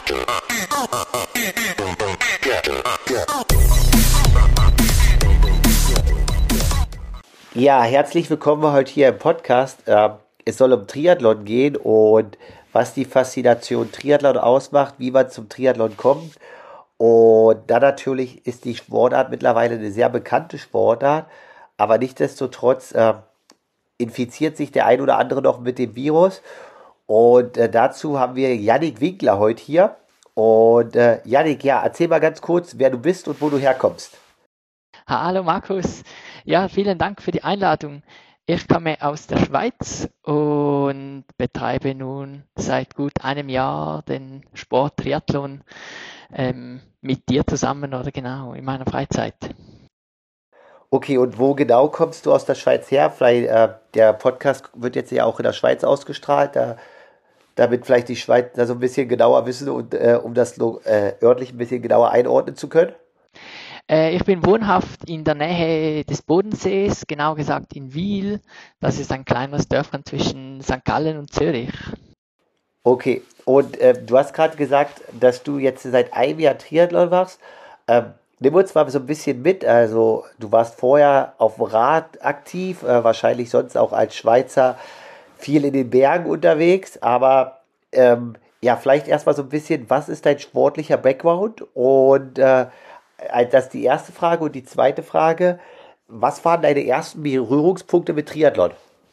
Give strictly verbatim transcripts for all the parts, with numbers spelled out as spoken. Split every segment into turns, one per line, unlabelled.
Ja, herzlich willkommen heute hier im Podcast. Ähm, es soll um Triathlon gehen und was die Faszination Triathlon ausmacht, wie man zum Triathlon kommt. Und dann natürlich ist die Sportart mittlerweile eine sehr bekannte Sportart, aber nichtsdestotrotz äh, infiziert sich der ein oder andere noch mit dem Virus. Und äh, dazu haben wir Yannick Winkler heute hier. Und äh, Yannick, ja, erzähl mal ganz kurz, wer du bist und wo du herkommst.
Hallo Markus, ja, vielen Dank für die Einladung. Ich komme aus der Schweiz und betreibe nun seit gut einem Jahr den Sport Triathlon ähm, mit dir zusammen oder genau in meiner Freizeit.
Okay, und wo genau kommst du aus der Schweiz her? Vielleicht, äh, der Podcast wird jetzt ja auch in der Schweiz ausgestrahlt, da, damit vielleicht die Schweiz da so ein bisschen genauer wissen und äh, um das äh, örtlich ein bisschen genauer einordnen zu können.
Äh, ich bin wohnhaft in der Nähe des Bodensees, genau gesagt in Wil. Das ist ein kleines Dörfchen zwischen Sankt Gallen und Zürich.
Okay, und äh, du hast gerade gesagt, dass du jetzt seit einem Jahr Triathlon machst. Ähm, nimm uns mal so ein bisschen mit. Also, du warst vorher auf dem Rad aktiv, äh, wahrscheinlich sonst auch als Schweizer viel in den Bergen unterwegs. Aber ähm, ja, vielleicht erstmal so ein bisschen, was ist dein sportlicher Background? Und äh, das ist die erste Frage. Und die zweite Frage, was waren deine ersten Berührungspunkte mit Triathlon?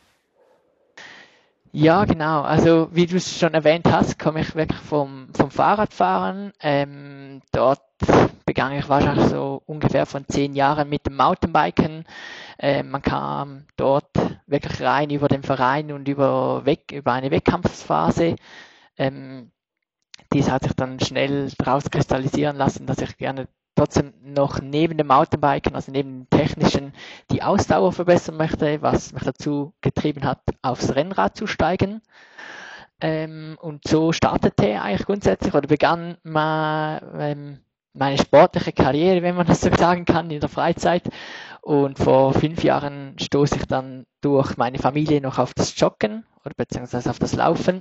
Ja, genau. Also wie du es schon erwähnt hast, komme ich wirklich vom, vom Fahrradfahren. Ähm, dort begann ich wahrscheinlich so ungefähr von zehn Jahren mit dem Mountainbiken. Ähm, man kam dort wirklich rein über den Verein und über, weg, über eine Wettkampfphase. Ähm, dies hat sich dann schnell daraus kristallisieren lassen, dass ich gerne trotzdem noch neben dem Mountainbiken, also neben dem Technischen, die Ausdauer verbessern möchte, was mich dazu getrieben hat, aufs Rennrad zu steigen. Ähm, und so startete eigentlich grundsätzlich oder begann ma, ähm, meine sportliche Karriere, wenn man das so sagen kann, in der Freizeit. Und vor fünf Jahren stoße ich dann durch meine Familie noch auf das Joggen oder beziehungsweise auf das Laufen.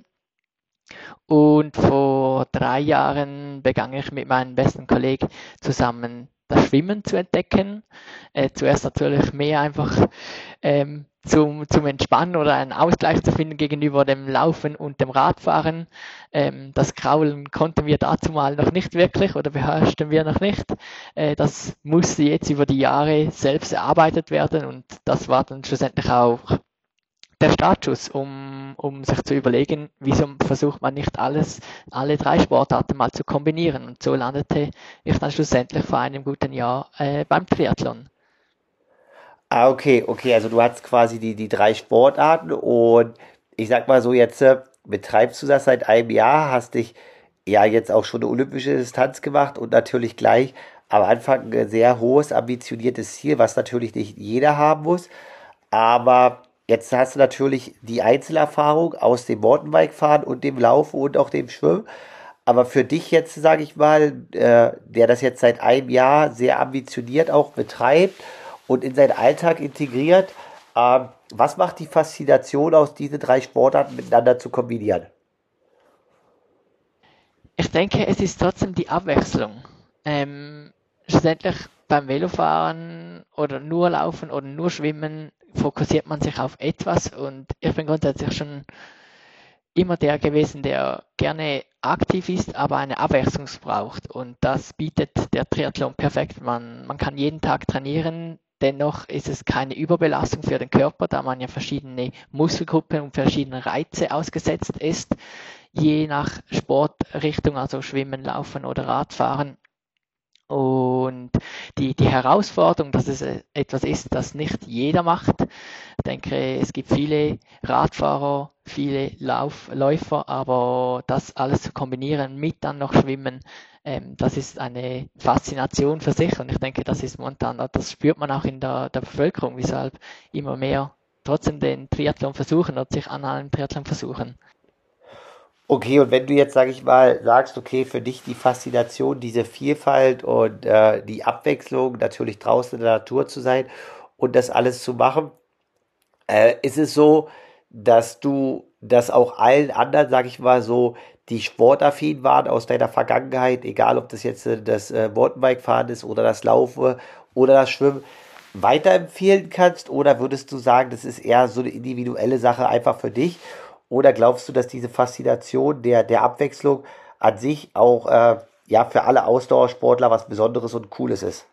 Und vor drei Jahren begann ich mit meinem besten Kollegen zusammen das Schwimmen zu entdecken. Äh, zuerst natürlich mehr einfach ähm, zum, zum Entspannen oder einen Ausgleich zu finden gegenüber dem Laufen und dem Radfahren. Ähm, das Kraulen konnten wir dazu mal noch nicht wirklich oder beherrschten wir noch nicht. Äh, das musste jetzt über die Jahre selbst erarbeitet werden und das war dann schlussendlich auch der Startschuss, um, um sich zu überlegen, wieso versucht man nicht alles, alle drei Sportarten mal zu kombinieren. Und so landete ich dann schlussendlich vor einem guten Jahr äh, beim Triathlon.
Ah, okay, okay, also du hast quasi die, die drei Sportarten und ich sag mal so, jetzt äh, betreibst du das seit einem Jahr, hast dich ja jetzt auch schon eine olympische Distanz gemacht und natürlich gleich am Anfang ein sehr hohes, ambitioniertes Ziel, was natürlich nicht jeder haben muss, aber jetzt hast du natürlich die Einzelerfahrung aus dem Mountainbike-Fahren und dem Laufen und auch dem Schwimmen. Aber für dich jetzt, sage ich mal, äh, der das jetzt seit einem Jahr sehr ambitioniert auch betreibt und in seinen Alltag integriert, ähm, was macht die Faszination aus, diese drei Sportarten miteinander zu kombinieren?
Ich denke, es ist trotzdem die Abwechslung. Ähm, schlussendlich beim Velofahren oder nur Laufen oder nur Schwimmen fokussiert man sich auf etwas und ich bin grundsätzlich schon immer der gewesen, der gerne aktiv ist, aber eine Abwechslung braucht. Und das bietet der Triathlon perfekt. Man, man kann jeden Tag trainieren. Dennoch ist es keine Überbelastung für den Körper, da man ja verschiedene Muskelgruppen und verschiedene Reize ausgesetzt ist, je nach Sportrichtung, also Schwimmen, Laufen oder Radfahren. Und die, die Herausforderung, dass es etwas ist, das nicht jeder macht. Ich denke, es gibt viele Radfahrer, viele Lauf, Läufer, aber das alles zu kombinieren mit dann noch Schwimmen, ähm, das ist eine Faszination für sich. Und ich denke, das ist momentan, das spürt man auch in der, der Bevölkerung, weshalb immer mehr trotzdem den Triathlon versuchen oder sich an einem Triathlon versuchen.
Okay, und wenn du jetzt, sage ich mal, sagst, okay, für dich die Faszination, diese Vielfalt und äh, die Abwechslung, natürlich draußen in der Natur zu sein und das alles zu machen, äh, ist es so, dass du dass auch allen anderen, sag ich mal so, die sportaffin waren aus deiner Vergangenheit, egal ob das jetzt äh, das äh, Mountainbike-Fahren ist oder das Laufen oder das Schwimmen, weiterempfehlen kannst? Oder würdest du sagen, das ist eher so eine individuelle Sache einfach für dich? Oder glaubst du, dass diese Faszination der, der Abwechslung an sich auch äh, ja, für alle Ausdauersportler was Besonderes und Cooles ist?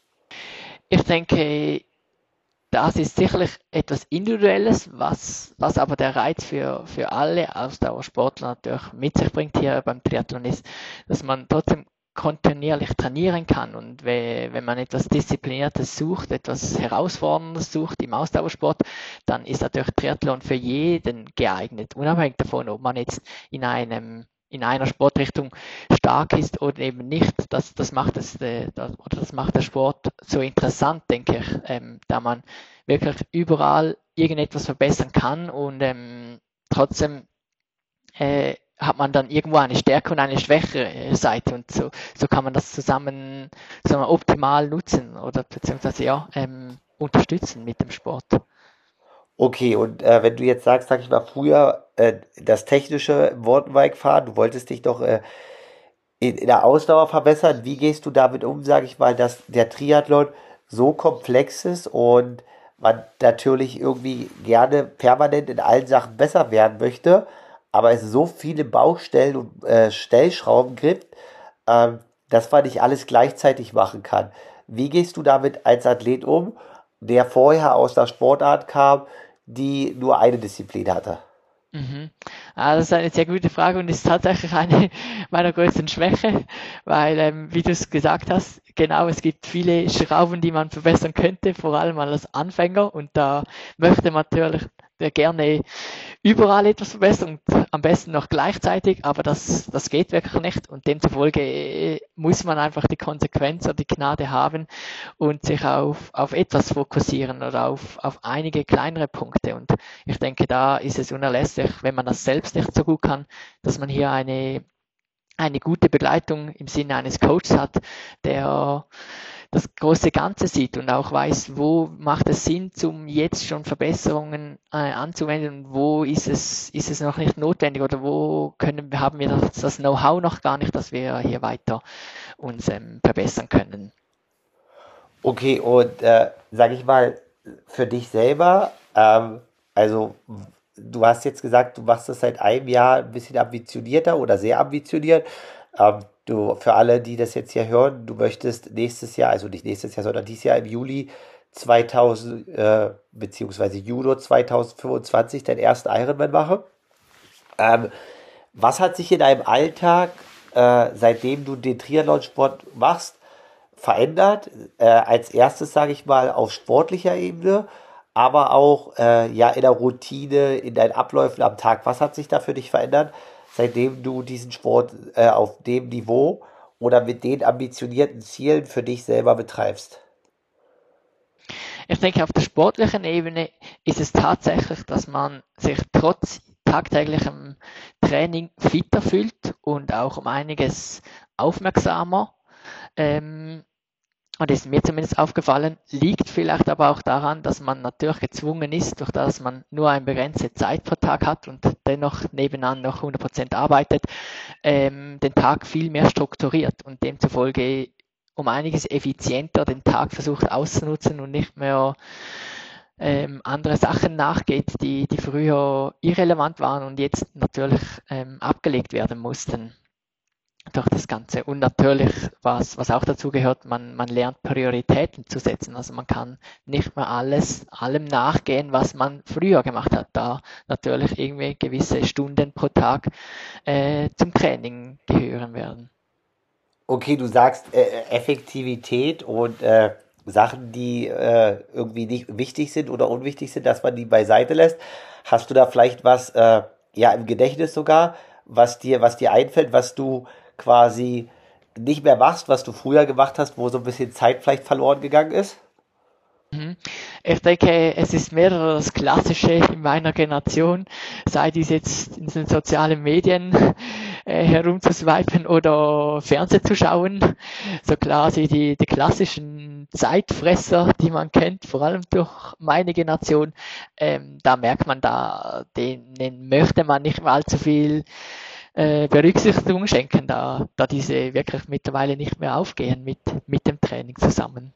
Ich denke, das ist sicherlich etwas Individuelles, was, was aber der Reiz für, für alle Ausdauersportler natürlich mit sich bringt hier beim Triathlon ist, dass man trotzdem kontinuierlich trainieren kann. Und we- wenn man etwas Diszipliniertes sucht, etwas Herausforderndes sucht im Ausdauersport, dann ist natürlich Triathlon für jeden geeignet, unabhängig davon, ob man jetzt in einem in einer Sportrichtung stark ist oder eben nicht. Das, das macht es, äh, das, oder das macht der Sport so interessant, denke ich, ähm, da man wirklich überall irgendetwas verbessern kann und ähm, trotzdem äh, hat man dann irgendwo eine Stärke und eine schwächere Seite und so, so kann man das zusammen, zusammen optimal nutzen oder beziehungsweise ja, ähm, unterstützen mit dem Sport.
Okay, und äh, wenn du jetzt sagst, sag ich mal, früher äh, das technische Mountainbike-Fahren, du wolltest dich doch äh, in, in der Ausdauer verbessern, wie gehst du damit um, sage ich mal, dass der Triathlon so komplex ist und man natürlich irgendwie gerne permanent in allen Sachen besser werden möchte, aber es so viele Baustellen und äh, Stellschrauben gibt, ähm, dass man nicht alles gleichzeitig machen kann. Wie gehst du damit als Athlet um, der vorher aus der Sportart kam, die nur eine Disziplin hatte?
Mhm. Ah, das ist eine sehr gute Frage und ist tatsächlich eine meiner größten Schwäche, weil, ähm, wie du es gesagt hast, genau, es gibt viele Schrauben, die man verbessern könnte, vor allem als Anfänger und da möchte man natürlich sehr gerne überall etwas verbessern und am besten noch gleichzeitig, aber das, das geht wirklich nicht und demzufolge äh, muss man einfach die Konsequenz oder die Gnade haben und sich auf, auf etwas fokussieren oder auf, auf einige kleinere Punkte und ich denke, da ist es unerlässlich, wenn man das selbst nicht so gut kann, dass man hier eine, eine gute Begleitung im Sinne eines Coaches hat, der das große Ganze sieht und auch weiß, wo macht es Sinn, um jetzt schon Verbesserungen äh, anzuwenden und wo ist es, ist es noch nicht notwendig oder wo können, haben wir das, das Know-how noch gar nicht, dass wir hier weiter uns ähm, verbessern können.
Okay, und äh, sag ich mal, für dich selber, ähm, also du hast jetzt gesagt, du machst das seit einem Jahr ein bisschen ambitionierter oder sehr ambitioniert. Ähm, du, für alle, die das jetzt hier hören, du möchtest nächstes Jahr, also nicht nächstes Jahr, sondern dieses Jahr im Juli zweitausend, äh, beziehungsweise Juno zwanzig fünfundzwanzig deinen ersten Ironman machen. Ähm, Was hat sich in deinem Alltag, äh, seitdem du den Triathlonsport machst, verändert? Äh, als erstes sage ich mal auf sportlicher Ebene, aber auch äh, ja in der Routine, in deinen Abläufen am Tag. Was hat sich da für dich verändert, seitdem du diesen Sport äh, auf dem Niveau oder mit den ambitionierten Zielen für dich selber betreibst?
Ich denke, auf der sportlichen Ebene ist es tatsächlich, dass man sich trotz tagtäglichem Training fitter fühlt und auch um einiges aufmerksamer. Ähm, und ist mir zumindest aufgefallen, liegt vielleicht aber auch daran, dass man natürlich gezwungen ist, durch das man nur eine begrenzte Zeit pro Tag hat und dennoch nebenan noch hundert Prozent arbeitet, ähm, den Tag viel mehr strukturiert und demzufolge um einiges effizienter den Tag versucht auszunutzen und nicht mehr ähm, andere Sachen nachgeht, die, die früher irrelevant waren und jetzt natürlich ähm, abgelegt werden mussten durch das Ganze. Und natürlich, was, was auch dazu gehört, man, man lernt Prioritäten zu setzen. Also man kann nicht mehr alles, allem nachgehen, was man früher gemacht hat, da natürlich irgendwie gewisse Stunden pro Tag äh, zum Training gehören werden.
Okay, du sagst äh, Effektivität und äh, Sachen, die äh, irgendwie nicht wichtig sind oder unwichtig sind, dass man die beiseite lässt. Hast du da vielleicht was, äh, ja, im Gedächtnis sogar, was dir, was dir einfällt, was du quasi nicht mehr machst, was du früher gemacht hast, wo so ein bisschen Zeit vielleicht verloren gegangen ist?
Mhm. Ich denke, es ist mehr oder das Klassische in meiner Generation, sei dies jetzt in den sozialen Medien, äh, herumzuswipen oder Fernsehen zu schauen. So quasi die, die klassischen Zeitfresser, die man kennt, vor allem durch meine Generation. Ähm, da merkt man, da denen möchte man nicht allzu viel äh, Berücksichtigung schenken, da, da diese wirklich mittlerweile nicht mehr aufgehen mit, mit dem Training zusammen.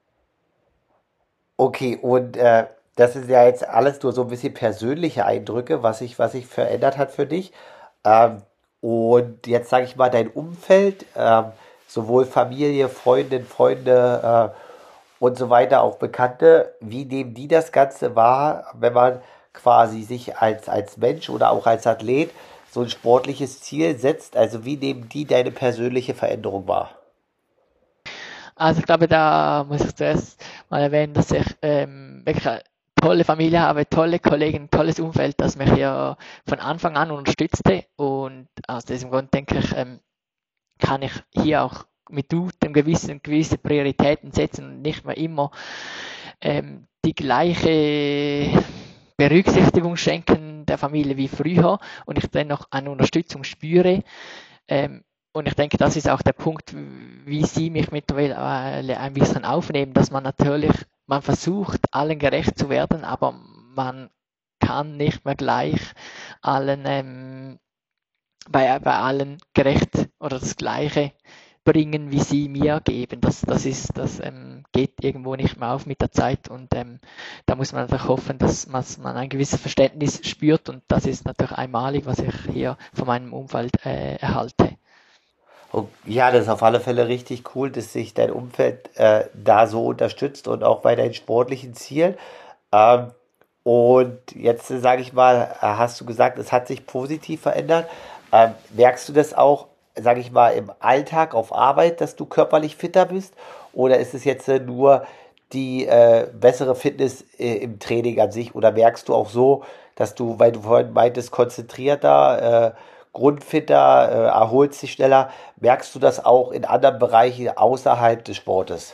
Okay, und äh, das ist ja jetzt alles nur so ein bisschen persönliche Eindrücke, was sich, was sich verändert hat für dich. Ähm, und jetzt sage ich mal, dein Umfeld, ähm, sowohl Familie, Freundin, Freunde äh, und so weiter, auch Bekannte, wie nehmen die das Ganze wahr, wenn man quasi sich als, als Mensch oder auch als Athlet so ein sportliches Ziel setzt? Also wie nehmen die deine persönliche Veränderung wahr?
Also ich glaube, da muss ich zuerst mal erwähnen, dass ich ähm, wirklich eine tolle Familie habe, tolle Kollegen, tolles Umfeld, das mich ja von Anfang an unterstützte. Und aus diesem Grund denke ich, ähm, kann ich hier auch mit gutem Gewissen gewisse Prioritäten setzen und nicht mehr immer ähm, die gleiche Berücksichtigung schenken der Familie wie früher und ich dennoch eine Unterstützung spüre. Ähm, und ich denke, das ist auch der Punkt, wie Sie mich mittlerweile ein bisschen aufnehmen, dass man natürlich, man versucht, allen gerecht zu werden, aber man kann nicht mehr gleich allen ähm, bei, bei allen gerecht oder das Gleiche bringen, wie sie mir geben. Das, das ist, das ähm, geht irgendwo nicht mehr auf mit der Zeit und ähm, da muss man natürlich hoffen, dass man, man ein gewisses Verständnis spürt und das ist natürlich einmalig, was ich hier von meinem Umfeld äh, erhalte.
Und ja, das ist auf alle Fälle richtig cool, dass sich dein Umfeld äh, da so unterstützt und auch bei deinen sportlichen Zielen. Ähm, und jetzt äh, sage ich mal, äh, hast du gesagt, es hat sich positiv verändert. Ähm, merkst du das auch, sage ich mal, im Alltag auf Arbeit, dass du körperlich fitter bist? Oder ist es jetzt äh, nur die äh, bessere Fitness äh, im Training an sich? Oder merkst du auch so, dass du, weil du vorhin meintest, konzentrierter, äh, grundfitter, äh, erholst dich schneller, merkst du das auch in anderen Bereichen außerhalb des Sportes?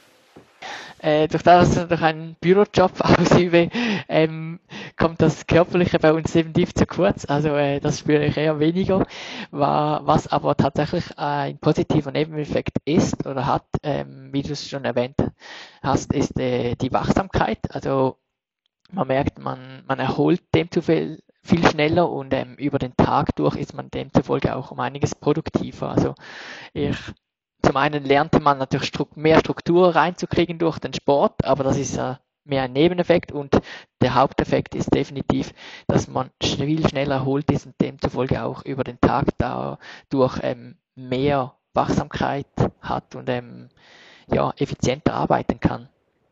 Äh, durch das, dass ich durch einen Bürojob ausübe, ähm, kommt das Körperliche bei uns definitiv zu kurz. Also äh, das spüre ich eher weniger. War, was aber tatsächlich ein positiver Nebeneffekt ist oder hat, ähm, wie du es schon erwähnt hast, ist äh, die Wachsamkeit. Also man merkt, man, man erholt demzufolge viel schneller und ähm, über den Tag durch ist man demzufolge auch um einiges produktiver. Also ich zum einen lernte man natürlich mehr Struktur reinzukriegen durch den Sport, aber das ist ja mehr ein Nebeneffekt und der Haupteffekt ist definitiv, dass man viel schneller erholt ist und demzufolge auch über den Tag dadurch ähm, mehr Wachsamkeit hat und ähm, ja, effizienter arbeiten kann.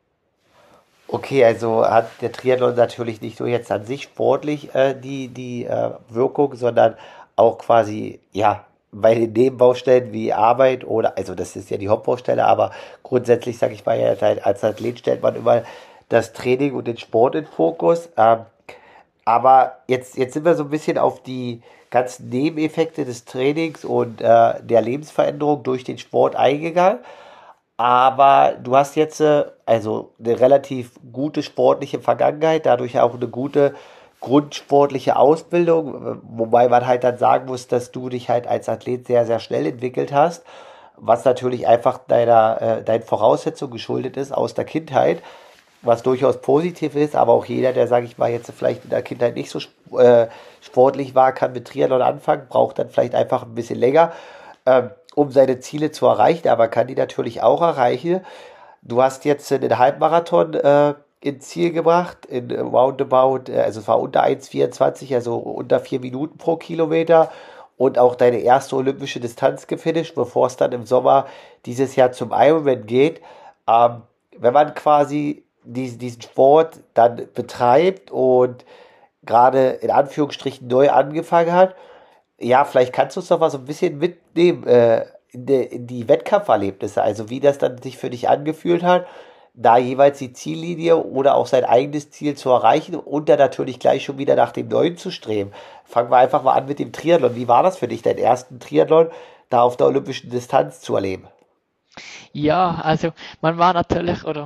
Okay, also hat der Triathlon natürlich nicht nur jetzt an sich sportlich äh, die, die äh, Wirkung, sondern auch quasi, ja, bei den Nebenbaustellen wie Arbeit oder, also das ist ja die Hauptbaustelle, aber grundsätzlich sage ich mal, ja, als Athlet stellt man immer das Training und den Sport in den Fokus. Ähm, aber jetzt, jetzt sind wir so ein bisschen auf die ganzen Nebeneffekte des Trainings und äh, der Lebensveränderung durch den Sport eingegangen. Aber du hast jetzt äh, also eine relativ gute sportliche Vergangenheit, dadurch auch eine gute grundsportliche Ausbildung, äh, wobei man halt dann sagen muss, dass du dich halt als Athlet sehr, sehr schnell entwickelt hast, was natürlich einfach deiner, äh, deinen Voraussetzungen geschuldet ist aus der Kindheit, was durchaus positiv ist, aber auch jeder, der, sage ich mal, jetzt vielleicht in der Kindheit nicht so äh, sportlich war, kann mit Triathlon anfangen, braucht dann vielleicht einfach ein bisschen länger, ähm, um seine Ziele zu erreichen, aber kann die natürlich auch erreichen. Du hast jetzt den Halbmarathon äh, ins Ziel gebracht, in äh, roundabout, äh, also es war unter eins Komma vierundzwanzig, also unter vier Minuten pro Kilometer und auch deine erste olympische Distanz gefinisht, bevor es dann im Sommer dieses Jahr zum Ironman geht. Ähm, wenn man quasi diesen, diesen Sport dann betreibt und gerade in Anführungsstrichen neu angefangen hat, ja, vielleicht kannst du uns doch mal so ein bisschen mitnehmen äh, in, de, in die Wettkampferlebnisse, also wie das dann sich für dich angefühlt hat, da jeweils die Ziellinie oder auch sein eigenes Ziel zu erreichen und dann natürlich gleich schon wieder nach dem neuen zu streben. Fangen wir einfach mal an mit dem Triathlon. Wie war das für dich, deinen ersten Triathlon da auf der olympischen Distanz zu erleben?
Ja, also man war natürlich, oder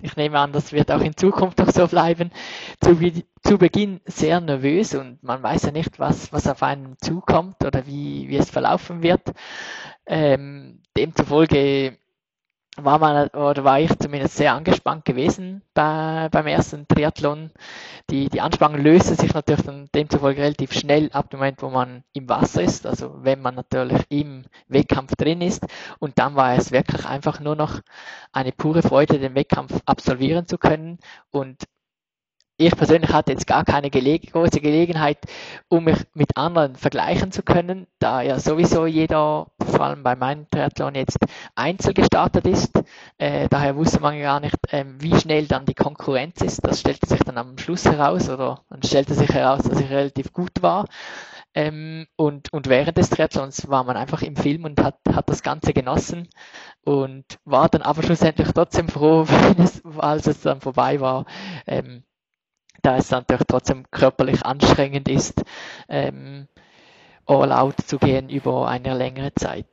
ich nehme an, das wird auch in Zukunft noch so bleiben, zu, zu Beginn sehr nervös und man weiß ja nicht, was, was auf einen zukommt oder wie, wie es verlaufen wird. Ähm, demzufolge war man oder war ich zumindest sehr angespannt gewesen bei, beim ersten Triathlon. Die, die Anspannung löste sich natürlich dann demzufolge relativ schnell ab dem Moment, wo man im Wasser ist, also wenn man natürlich im Wettkampf drin ist. Und dann war es wirklich einfach nur noch eine pure Freude, den Wettkampf absolvieren zu können. Und ich persönlich hatte jetzt gar keine Geleg große Gelegenheit, um mich mit anderen vergleichen zu können, da ja sowieso jeder, vor allem bei meinem Triathlon jetzt, einzeln gestartet ist. Äh, daher wusste man gar nicht, ähm, wie schnell dann die Konkurrenz ist. Das stellte sich dann am Schluss heraus oder dann stellte sich heraus, dass ich relativ gut war. Ähm, und, und während des Triathlons war man einfach im Film und hat, hat das Ganze genossen und war dann aber schlussendlich trotzdem froh, wenn es, als es dann vorbei war. Ähm, da es natürlich trotzdem körperlich anstrengend ist, ähm, all out zu gehen über eine längere Zeit.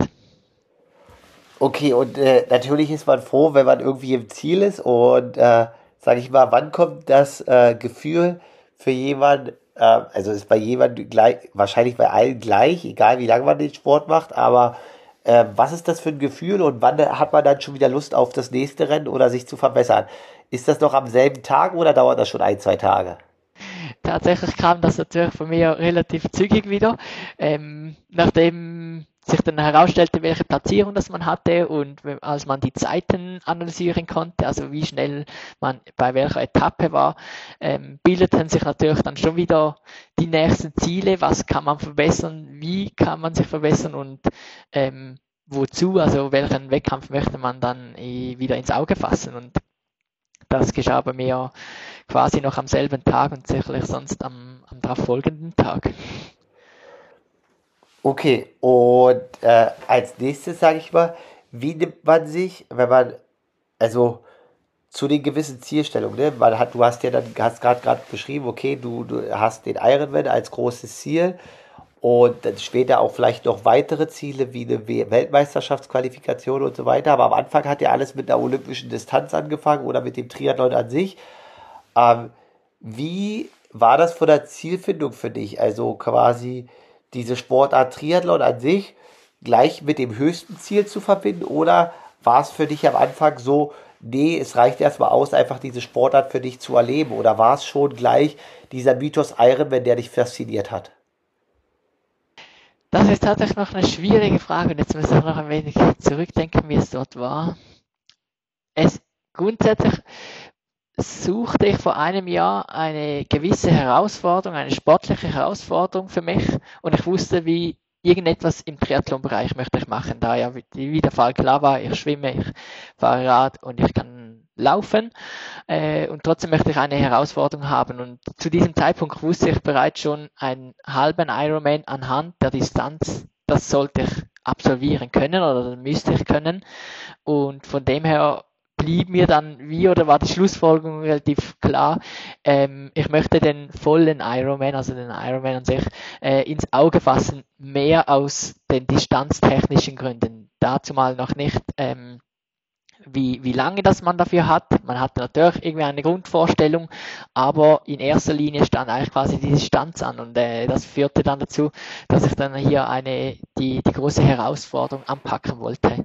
Okay, und äh, natürlich ist man froh, wenn man irgendwie im Ziel ist und äh, sage ich mal, wann kommt das äh, Gefühl für jemanden, äh, also ist bei jemandem gleich, wahrscheinlich bei allen gleich, egal wie lange man den Sport macht, aber äh, was ist das für ein Gefühl und wann hat man dann schon wieder Lust auf das nächste Rennen oder sich zu verbessern? Ist das noch am selben Tag oder dauert das schon ein, zwei Tage?
Tatsächlich kam das natürlich von mir relativ zügig wieder, ähm, nachdem sich dann herausstellte, welche Platzierung das man hatte und als man die Zeiten analysieren konnte, also wie schnell man bei welcher Etappe war, ähm, bildeten sich natürlich dann schon wieder die nächsten Ziele, was kann man verbessern, wie kann man sich verbessern und ähm, wozu, also welchen Wettkampf möchte man dann eh wieder ins Auge fassen und das geschah bei mir quasi noch am selben Tag und sicherlich sonst am, am darauf folgenden Tag.
Okay, und äh, als nächstes sage ich mal, wie nimmt man sich, wenn man, also zu den gewissen Zielstellungen, ne? Man hat, du hast ja dann, hast gerade gerade beschrieben, okay, du, du hast den Ironman als großes Ziel und dann später auch vielleicht noch weitere Ziele wie eine We- Weltmeisterschaftsqualifikation und so weiter, aber am Anfang hat ja alles mit einer olympischen Distanz angefangen oder mit dem Triathlon an sich. Ähm, Wie war das von der Zielfindung für dich? Also quasi diese Sportart Triathlon an sich gleich mit dem höchsten Ziel zu verbinden? Oder war es für dich am Anfang so, nee, es reicht erstmal aus, einfach diese Sportart für dich zu erleben? Oder war es schon gleich dieser Mythos Ironman, der dich fasziniert hat?
Das ist tatsächlich noch eine schwierige Frage und jetzt muss ich noch ein wenig zurückdenken, wie es dort war. Es grundsätzlich suchte ich vor einem Jahr eine gewisse Herausforderung, eine sportliche Herausforderung für mich und ich wusste, wie irgendetwas im Triathlon-Bereich möchte ich machen, da ja wie der Fall klar war, ich schwimme, ich fahre Rad und ich kann laufen äh, und trotzdem möchte ich eine Herausforderung haben und zu diesem Zeitpunkt wusste ich bereits schon einen halben Ironman anhand der Distanz, das sollte ich absolvieren können oder müsste ich können und von dem her blieb mir dann wie oder war die Schlussfolgerung relativ klar, ähm, ich möchte den vollen Ironman, also den Ironman an sich, äh, ins Auge fassen, mehr aus den distanztechnischen Gründen. Dazu mal noch nicht, ähm, wie, wie lange das man dafür hat. Man hatte natürlich irgendwie eine Grundvorstellung, aber in erster Linie stand eigentlich quasi die Distanz an und äh, das führte dann dazu, dass ich dann hier eine, die, die große Herausforderung anpacken wollte.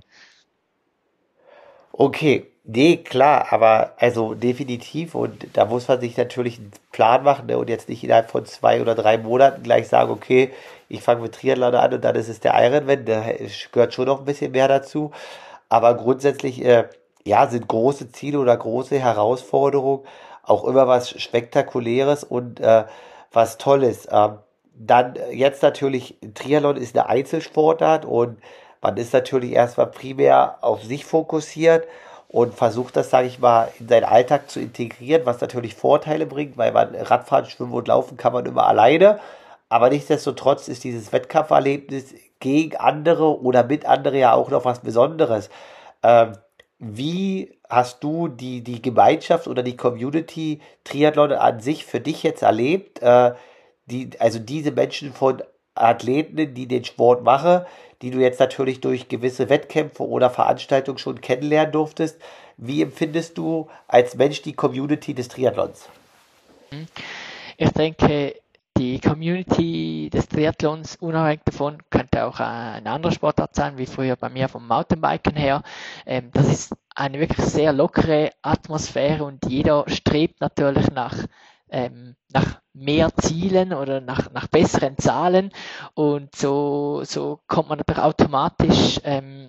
Okay, nee, klar, aber also definitiv und da muss man sich natürlich einen Plan machen, ne, und jetzt nicht innerhalb von zwei oder drei Monaten gleich sagen, okay, ich fange mit Triathlon an und dann ist es der Ironman, da gehört schon noch ein bisschen mehr dazu, aber grundsätzlich, äh, ja, sind große Ziele oder große Herausforderungen auch immer was Spektakuläres und äh, was Tolles. Ähm, dann äh, jetzt natürlich, Triathlon ist eine Einzelsportart und man ist natürlich erstmal primär auf sich fokussiert und versucht das, sage ich mal, in seinen Alltag zu integrieren, was natürlich Vorteile bringt, weil man Radfahren, Schwimmen und Laufen kann man immer alleine. Aber nichtsdestotrotz ist dieses Wettkampferlebnis gegen andere oder mit andere ja auch noch was Besonderes. Ähm, Wie hast du die, die Gemeinschaft oder die Community Triathlon an sich für dich jetzt erlebt? Äh, die, also diese Menschen von Athleten, die den Sport machen, die du jetzt natürlich durch gewisse Wettkämpfe oder Veranstaltungen schon kennenlernen durftest. Wie empfindest du als Mensch die Community des Triathlons?
Ich denke, die Community des Triathlons, unabhängig davon, könnte auch eine andere Sportart sein, wie früher bei mir vom Mountainbiken her. Ähm, das ist eine wirklich sehr lockere Atmosphäre und jeder strebt natürlich nach, ähm, nach mehr Zielen oder nach, nach besseren Zahlen und so, so kommt man natürlich automatisch ähm,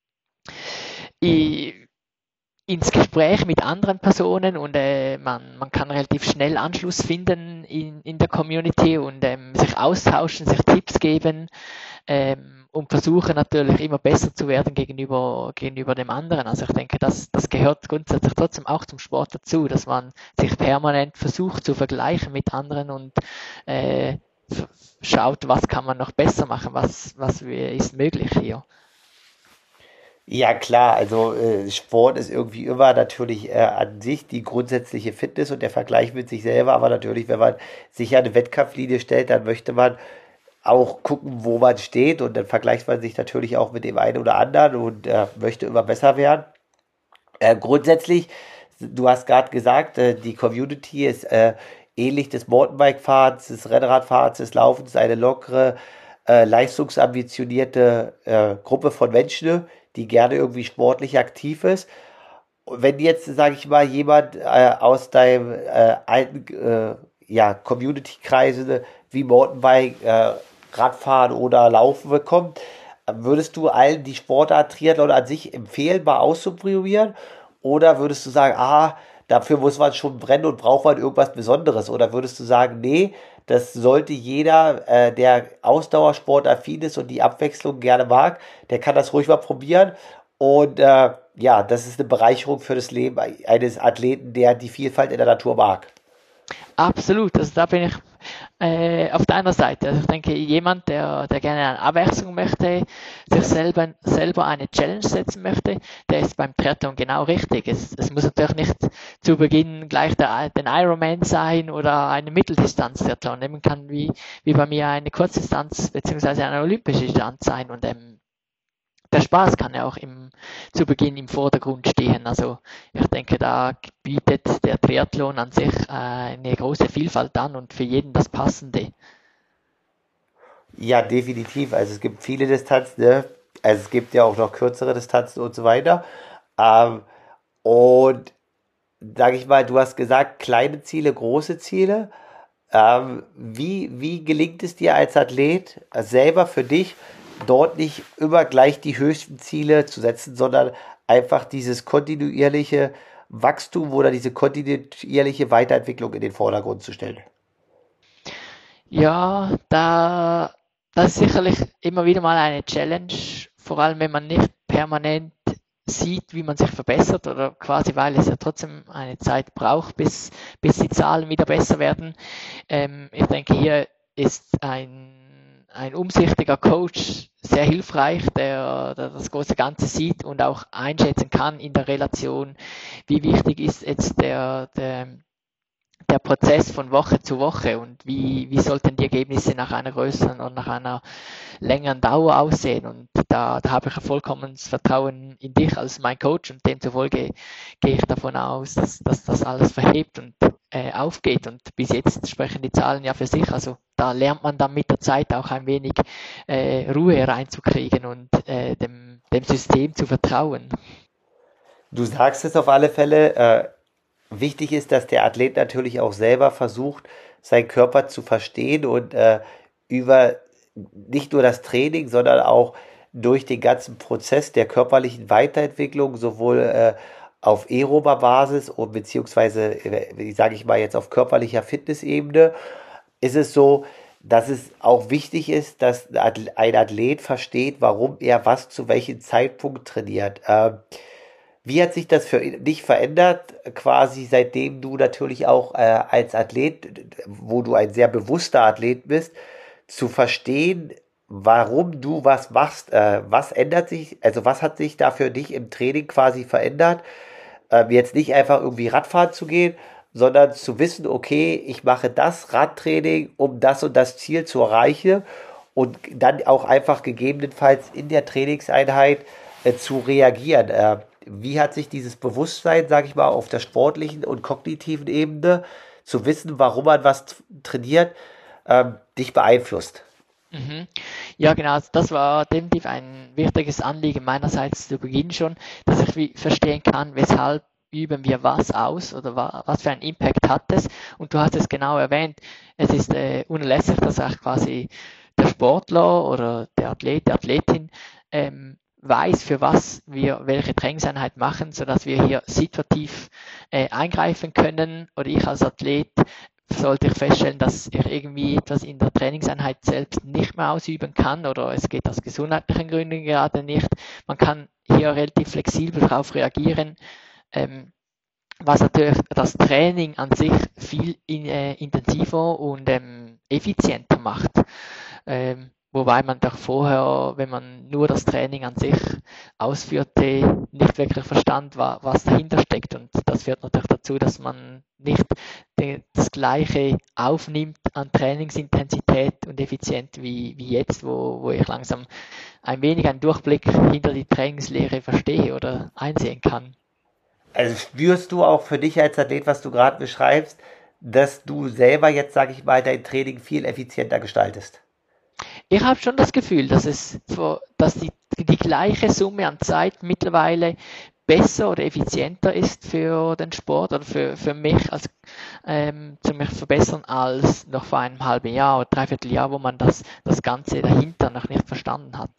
i- ins Gespräch mit anderen Personen und äh, man, man kann relativ schnell Anschluss finden in, in der Community und ähm, sich austauschen, sich Tipps geben ähm, und versuchen natürlich immer besser zu werden gegenüber, gegenüber dem anderen. Also ich denke, das, das gehört grundsätzlich trotzdem auch zum Sport dazu, dass man sich permanent versucht zu vergleichen mit anderen und äh, f- schaut, was kann man noch besser machen, was, was ist möglich hier.
Ja, klar, also äh, Sport ist irgendwie immer natürlich äh, an sich die grundsätzliche Fitness und der Vergleich mit sich selber, aber natürlich, wenn man sich an eine Wettkampflinie stellt, dann möchte man auch gucken, wo man steht und dann vergleicht man sich natürlich auch mit dem einen oder anderen und äh, möchte immer besser werden. Äh, grundsätzlich, du hast gerade gesagt, äh, die Community ist äh, ähnlich des Mountainbike-Fahrens, des Rennradfahrens, des Laufens, eine lockere, äh, leistungsambitionierte äh, Gruppe von Menschen, die gerne irgendwie sportlich aktiv ist. Und wenn jetzt, sage ich mal, jemand äh, aus deinem äh, alten äh, ja, Community-Kreise wie Mountainbike, äh, Radfahren oder Laufen bekommt, würdest du allen die Sportart Triathlon an sich empfehlen, mal auszuprobieren? Oder würdest du sagen, ah, dafür muss man schon brennen und braucht man irgendwas Besonderes? Oder würdest du sagen, nee, das sollte jeder, äh, der Ausdauersport affin ist und die Abwechslung gerne mag, der kann das ruhig mal probieren. Und äh, ja, das ist eine Bereicherung für das Leben eines Athleten, der die Vielfalt in der Natur mag.
Absolut, also da bin ich äh, auf deiner Seite. Also ich denke, jemand, der, der gerne eine Abwechslung möchte, sich selber, selber eine Challenge setzen möchte, der ist beim Triathlon genau richtig. Es, es muss natürlich nicht zu Beginn gleich der, den Ironman sein oder eine Mitteldistanz-Triathlon. Nehmen kann wie, wie bei mir eine Kurzdistanz beziehungsweise eine olympische Distanz sein und ähm, der Spaß kann ja auch im, zu Beginn im Vordergrund stehen. Also ich denke, da bietet der Triathlon an sich äh, eine große Vielfalt an und für jeden das Passende.
Ja, definitiv. Also es gibt viele Distanzen, ne? Also es gibt ja auch noch kürzere Distanzen und so weiter. Ähm, und sage ich mal, du hast gesagt, kleine Ziele, große Ziele. Ähm, wie, wie gelingt es dir als Athlet äh, selber für dich, dort nicht immer gleich die höchsten Ziele zu setzen, sondern einfach dieses kontinuierliche Wachstum oder diese kontinuierliche Weiterentwicklung in den Vordergrund zu stellen?
Ja, da, das ist sicherlich immer wieder mal eine Challenge, vor allem wenn man nicht permanent sieht, wie man sich verbessert oder quasi, weil es ja trotzdem eine Zeit braucht, bis, bis die Zahlen wieder besser werden. Ähm, ich denke, hier ist ein, ein umsichtiger Coach sehr hilfreich, der, der das große Ganze sieht und auch einschätzen kann in der Relation, wie wichtig ist jetzt der, der der Prozess von Woche zu Woche und wie, wie sollten die Ergebnisse nach einer größeren und nach einer längeren Dauer aussehen. Und da, da habe ich ein vollkommenes Vertrauen in dich als mein Coach und demzufolge gehe ich davon aus, dass, dass das alles verhebt und äh, aufgeht. Und bis jetzt sprechen die Zahlen ja für sich. Also da lernt man dann mit der Zeit auch ein wenig äh, Ruhe reinzukriegen und äh, dem, dem System zu vertrauen.
Du sagst es auf alle Fälle, äh, wichtig ist, dass der Athlet natürlich auch selber versucht, seinen Körper zu verstehen und äh, über nicht nur das Training, sondern auch durch den ganzen Prozess der körperlichen Weiterentwicklung, sowohl äh, auf aerober Basis und beziehungsweise, äh, sage ich mal jetzt auf körperlicher Fitnessebene, ist es so, dass es auch wichtig ist, dass ein Athlet versteht, warum er was zu welchem Zeitpunkt trainiert. Ähm, wie hat sich das für dich verändert, quasi seitdem du natürlich auch äh, als Athlet, wo du ein sehr bewusster Athlet bist, zu verstehen, warum du was machst? Äh, was ändert sich, also was hat sich da für dich im Training quasi verändert? Ähm, jetzt nicht einfach irgendwie Radfahren zu gehen, sondern zu wissen, okay, ich mache das Radtraining, um das und das Ziel zu erreichen. und dann auch einfach gegebenenfalls in der Trainingseinheit äh, zu reagieren. Äh, wie hat sich dieses Bewusstsein, sage ich mal, auf der sportlichen und kognitiven Ebene, zu wissen, warum man was t- trainiert, ähm, dich beeinflusst?
Mhm. Ja, genau, also das war definitiv ein wichtiges Anliegen meinerseits zu Beginn schon, dass ich wie verstehen kann, weshalb üben wir was aus oder wa was für einen Impact hat es. Und du hast es genau erwähnt, es ist äh, unerlässlich, dass auch quasi der Sportler oder der Athlet, die Athletin ähm, weiß, für was wir welche Trainingseinheit machen, sodass wir hier situativ äh, eingreifen können oder ich als Athlet sollte ich feststellen, dass ich irgendwie etwas in der Trainingseinheit selbst nicht mehr ausüben kann oder es geht aus gesundheitlichen Gründen gerade nicht. Man kann hier relativ flexibel darauf reagieren, ähm, was natürlich das Training an sich viel in, äh, intensiver und ähm, effizienter macht. Ähm, wobei man doch vorher, wenn man nur das Training an sich ausführte, nicht wirklich verstand, wa was dahinter steckt. Und das führt natürlich dazu, dass man nicht de- das Gleiche aufnimmt an Trainingsintensität und Effizienz wie, wie jetzt, wo, wo ich langsam ein wenig einen Durchblick hinter die Trainingslehre verstehe oder einsehen kann.
Also spürst du auch für dich als Athlet, was du gerade beschreibst, dass du selber jetzt, sage ich mal, dein Training viel effizienter gestaltest?
Ich habe schon das Gefühl, dass es, vor- dass die, die gleiche Summe an Zeit mittlerweile besser oder effizienter ist für den Sport oder für, für mich als ähm, zu mich verbessern als noch vor einem halben Jahr oder dreiviertel Jahr, wo man das, das Ganze dahinter noch nicht verstanden hat.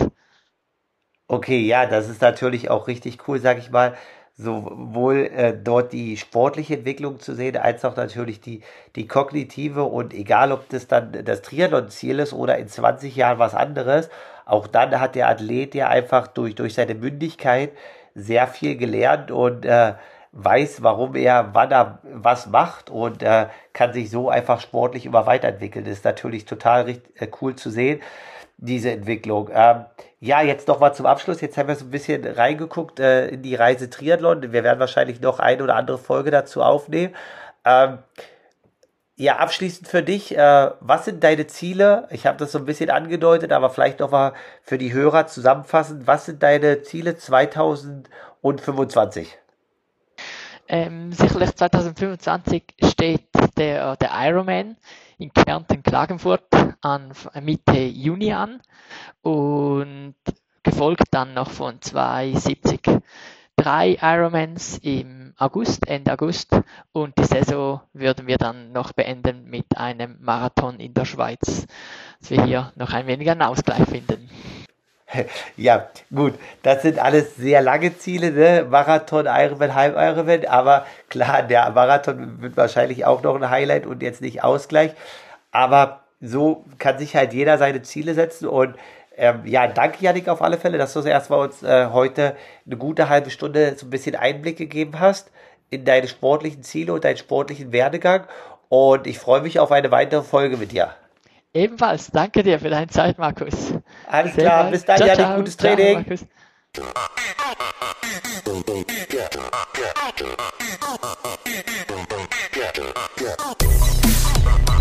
Okay, ja, das ist natürlich auch richtig cool, sag ich mal, sowohl äh, dort die sportliche Entwicklung zu sehen, als auch natürlich die, die kognitive und egal, ob das dann das Triathlon-Ziel ist oder in zwanzig Jahren was anderes, auch dann hat der Athlet ja einfach durch, durch seine Mündigkeit sehr viel gelernt und äh, weiß, warum er wann er was macht und äh, kann sich so einfach sportlich immer weiterentwickeln. Das ist natürlich total richt- äh, cool zu sehen, diese Entwicklung. Ähm, ja, jetzt noch mal zum Abschluss. Jetzt haben wir so ein bisschen reingeguckt äh, in die Reise Triathlon. Wir werden wahrscheinlich noch eine oder andere Folge dazu aufnehmen. Ähm, ja, abschließend für dich, äh, was sind deine Ziele? Ich habe das so ein bisschen angedeutet, aber vielleicht noch mal für die Hörer zusammenfassend. Was sind deine Ziele zwanzig fünfundzwanzig?
Ähm, sicherlich zwanzig fünfundzwanzig steht der, der Ironman in Kärnten-Klagenfurt an Mitte Juni an und gefolgt dann noch von zwei siebzig. Drei Ironmans im August, Ende August und die Saison würden wir dann noch beenden mit einem Marathon in der Schweiz, dass wir hier noch ein wenig einen Ausgleich finden.
Ja, gut, das sind alles sehr lange Ziele, ne? Marathon, Ironman, Halb-Ironman, aber klar, der Marathon wird wahrscheinlich auch noch ein Highlight und jetzt nicht Ausgleich. Aber so kann sich halt jeder seine Ziele setzen und ähm, ja, danke Janik auf alle Fälle, dass du uns erstmal uns äh, heute eine gute halbe Stunde so ein bisschen Einblick gegeben hast in deine sportlichen Ziele und deinen sportlichen Werdegang und ich freue mich auf eine weitere Folge mit dir.
Ebenfalls, danke dir für deine Zeit, Markus.
Alles
Sehr
klar,
bald.
bis dann
Ciao,
Janik,
ciao.
gutes
Ciao,
Training.
Markus.
Yeah.